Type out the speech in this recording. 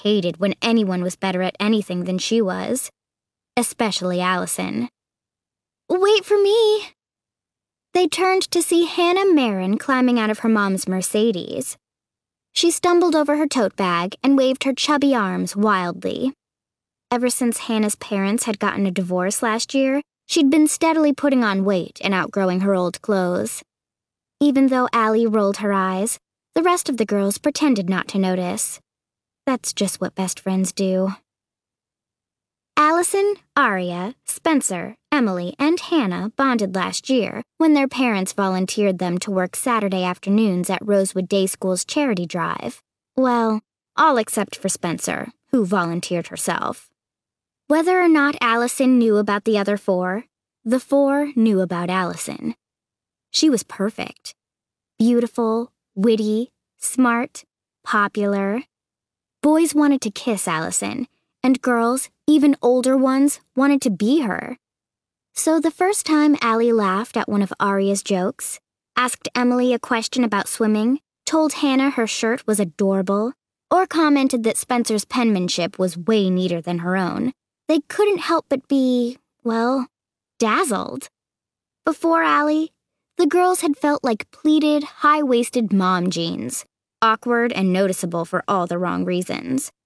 hated when anyone was better at anything than she was. Especially Allison. "Wait for me!" They turned to see Hannah Marin climbing out of her mom's Mercedes. She stumbled over her tote bag and waved her chubby arms wildly. Ever since Hannah's parents had gotten a divorce last year, she'd been steadily putting on weight and outgrowing her old clothes. Even though Allie rolled her eyes, the rest of the girls pretended not to notice. That's just what best friends do. Allison, Aria, Spencer, Emily, and Hannah bonded last year when their parents volunteered them to work Saturday afternoons at Rosewood Day School's charity drive. Well, all except for Spencer, who volunteered herself. Whether or not Allison knew about the other four, the four knew about Allison. She was perfect. Beautiful, witty, smart, popular. Boys wanted to kiss Allison, and girls, even older ones, wanted to be her. So the first time Allie laughed at one of Aria's jokes, asked Emily a question about swimming, told Hannah her shirt was adorable, or commented that Spencer's penmanship was way neater than her own, they couldn't help but be, well, dazzled. Before Allie, the girls had felt like pleated, high-waisted mom jeans, awkward and noticeable for all the wrong reasons.